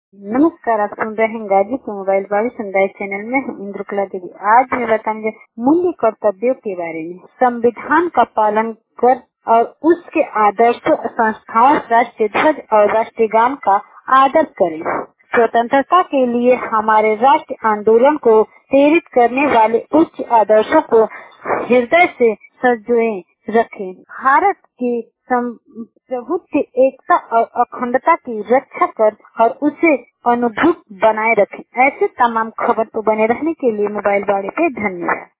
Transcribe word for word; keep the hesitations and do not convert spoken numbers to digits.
नमस्कार, आप सुन रहे हैं गाजीपुर मोबाइल बाड़ी समुदाय चैनल में हूँ इंद्रकला देवी। आज मैं बताऊंगी मूल्य कर्तव्यों के बारे में। संविधान का पालन कर और उसके आदर्श संस्थाओं, राष्ट्रीय ध्वज और राष्ट्रीय गान का आदर करें। स्वतंत्रता के लिए हमारे राष्ट्रीय आंदोलन को प्रेरित करने वाले उच्च आदर्शों को हृदय से संजोए रखें। भारत की प्रभुत्व, एकता और अखंडता की रक्षा कर और उसे अनुभूत बनाए रखें। ऐसे तमाम खबर तो बने रहने के लिए मोबाइल बाड़ी पे धन्यवाद।